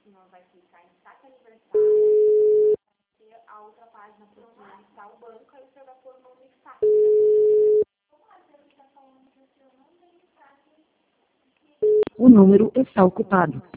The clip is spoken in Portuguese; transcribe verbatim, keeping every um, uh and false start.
senhor vai clicar em saque aniversário, e a outra página por onde está o banco, aí o senhor vai pôr o nome saque. O número está ocupado.